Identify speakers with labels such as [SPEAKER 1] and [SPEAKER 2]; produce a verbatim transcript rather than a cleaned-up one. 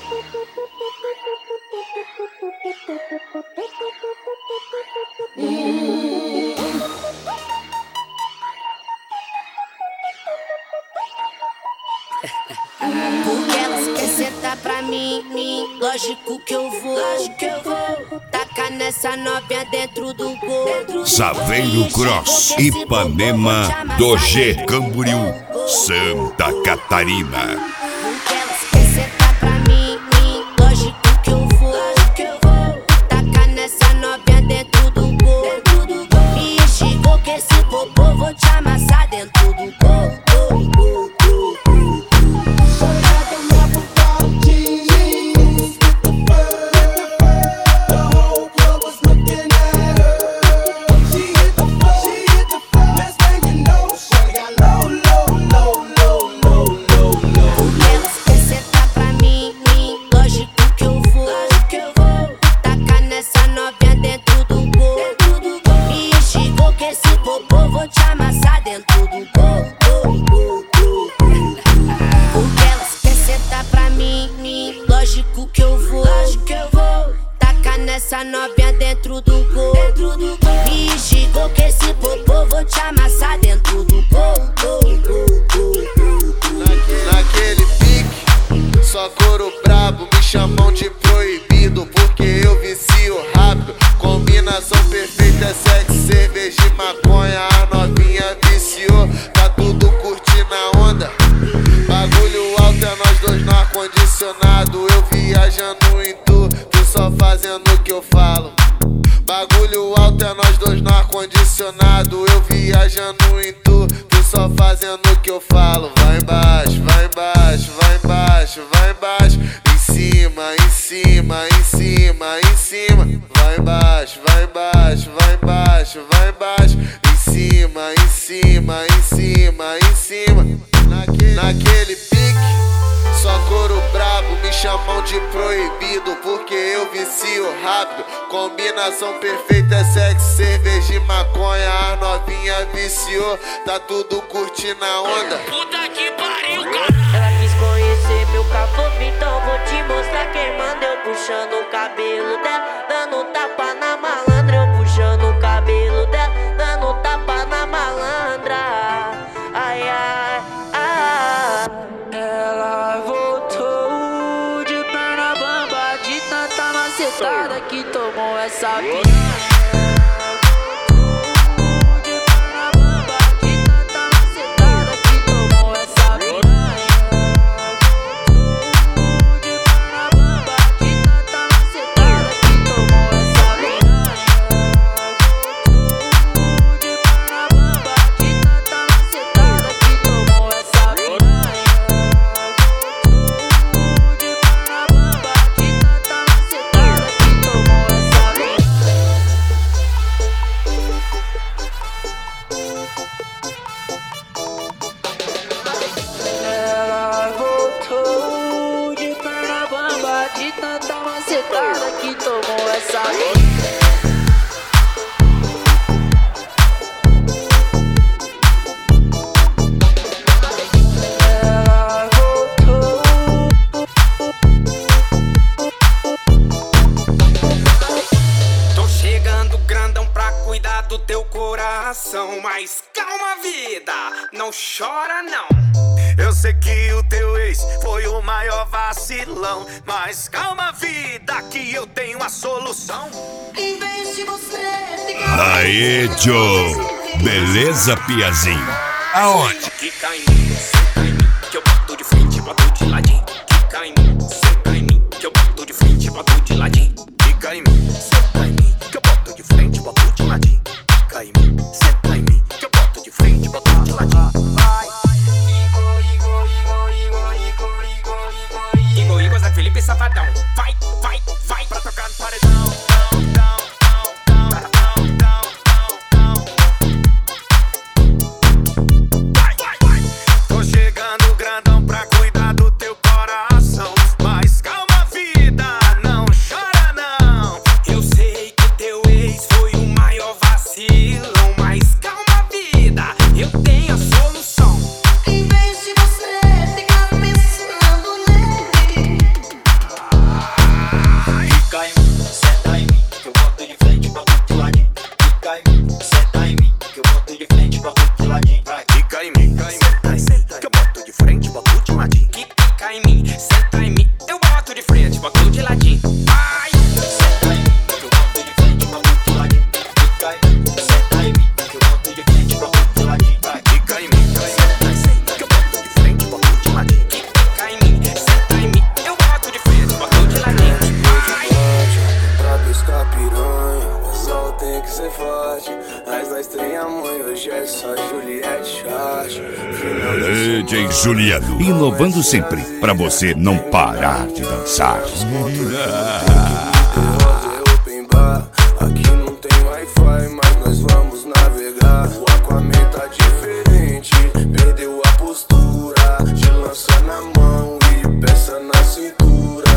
[SPEAKER 1] Porque elas querem sentar pra mim, mim, lógico que eu vou, lógico que eu vou tacar nessa novinha dentro do gol.
[SPEAKER 2] Saveiro Cross, Ipanema, do G Camboriú, Santa Catarina.
[SPEAKER 1] Porque elas querem sentar pra mim, mim, lógico que eu vou, lógico que eu vou tacar nessa novinha dentro do gol. Me instigou que esse popô vou te amassar dentro do gol. Essa novinha dentro do gol. Me instigou que esse popô vou te amassar dentro do gol.
[SPEAKER 3] Naquele pique, só couro brabo, me chamam de proibido porque eu vicio rápido. Combinação perfeita é sexo, cerveja e maconha. A novinha viciou, tá tudo curtindo a onda. Bagulho alto é nós dois no ar-condicionado. Eu viajando em tu, tu só fazendo o que eu falo. Bagulho alto é nós dois no ar-condicionado. Eu viajando em tu, tu só fazendo o que eu falo. Vai embaixo, vai embaixo, vai embaixo, vai embaixo. Em cima, em cima, em cima, em cima. Vai embaixo, vai embaixo, vai embaixo, vai embaixo. Em cima, em cima, em cima, em cima. Naquele, naquele pique, só couro brabo, me chamam de proibido porque eu vicio rápido. Combinação perfeita é sexo, cerveja e maconha. A novinha viciou, tá tudo curtindo a onda.
[SPEAKER 1] Puta que pariu, cara.
[SPEAKER 4] Ela quis conhecer meu caboclo, então vou te mostrar quem manda. Eu puxando o cabelo dela, dando tapa na malandra. Eu puxando o cabelo dela, dando tapa na malandra. Ai, ai, ai. Ela voltou de perna bamba, de tanta macetada que tomou essa vida. De tanta macetada que tomou essa vida. Ela voltou.
[SPEAKER 5] Tô chegando grandão pra cuidar do teu coração. Mas calma, vida, não chora não. Eu sei que o teu ex foi o maior vacilão, mas calma, vida, que eu tenho a solução.
[SPEAKER 1] Em vez de você
[SPEAKER 2] Aê, Joe! Beleza, piazinho? Aonde?
[SPEAKER 5] Fica em mim, senta em mim, que eu boto de frente, boto de ladinho. Fica em mim, senta em mim, que eu boto de frente, boto de ladinho. Fica em mim, senta em mim, que eu boto de frente, boto de ladinho. Fica em mim, senta em mim, que eu boto de frente, boto de ladinho. Igor, Igor, Zé Felipe, safadão. Vai, vai, vai pra tocar no paredão. Vai, vai, vai. Tô chegando grandão pra cuidar do teu coração. Mas calma, vida, não chora não. Eu sei que teu ex foi o maior vacilão. Mas calma, vida, eu tenho a solução.
[SPEAKER 1] Em vez de você ficar pensando nele,
[SPEAKER 5] senta em mim, eu boto de frente, boto de ladinho. Ai, senta em mim, eu boto de frente, boto de ladinho. Fica em mim, senta em mim, eu boto de frente, boto de ladinho. Fica em mim, senta, senta, que eu boto de frente, boto de ladinho. Fica em mim, senta em mim, eu boto de frente, boto de ladinho. Ai,
[SPEAKER 6] pra pescar piranha, o sol tem que ser forte. Mas nós tem a mãe, hoje é só Juliette Charge.
[SPEAKER 2] D J Juliano, inovando sempre, pra você não parar de dançar.
[SPEAKER 6] Open bar, aqui não tem Wi-Fi, mas nós vamos navegar. O Aquaman tá diferente, perdeu a postura. De lança na mão e peça na cintura.